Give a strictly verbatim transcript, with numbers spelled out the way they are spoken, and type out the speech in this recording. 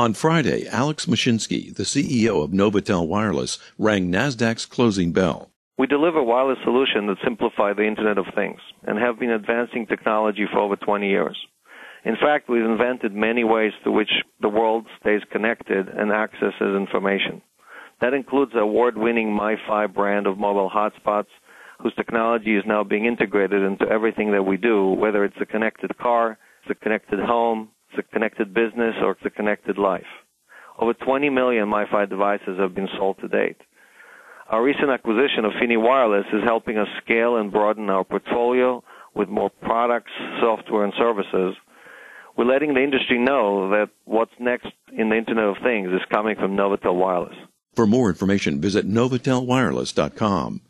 On Friday, Alex Mashinsky, the C E O of Novotel Wireless, rang NASDAQ's closing bell. We deliver wireless solutions that simplify the Internet of Things and have been advancing technology for over twenty years. In fact, we've invented many ways through which the world stays connected and accesses information. That includes the award-winning MiFi brand of mobile hotspots, whose technology is now being integrated into everything that we do, whether it's a connected car, it's a connected home, it's a connected business, or it's a connected life. Over twenty million MiFi devices have been sold to date. Our recent acquisition of Fini Wireless is helping us scale and broaden our portfolio with more products, software, and services. We're letting the industry know that what's next in the Internet of Things is coming from Novotel Wireless. For more information, visit Novotel Wireless dot com.